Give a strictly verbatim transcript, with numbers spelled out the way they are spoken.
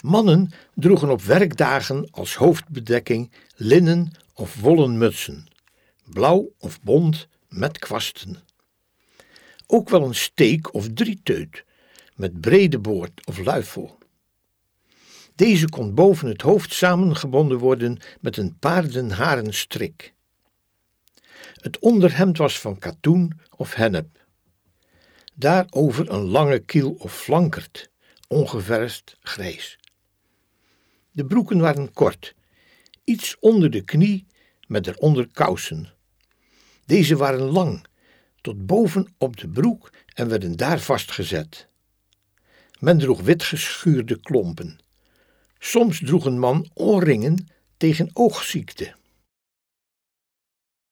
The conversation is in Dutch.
Mannen droegen op werkdagen als hoofdbedekking linnen of wollen mutsen, blauw of bont met kwasten. Ook wel een steek of drieteut met brede boord of luifel. Deze kon boven het hoofd samengebonden worden met een paardenharen strik. Het onderhemd was van katoen of hennep. Daarover een lange kiel of flankert, ongeverfd grijs. De broeken waren kort, iets onder de knie met eronder kousen. Deze waren lang, tot boven op de broek en werden daar vastgezet. Men droeg wit geschuurde klompen. Soms droeg een man oorringen tegen oogziekte.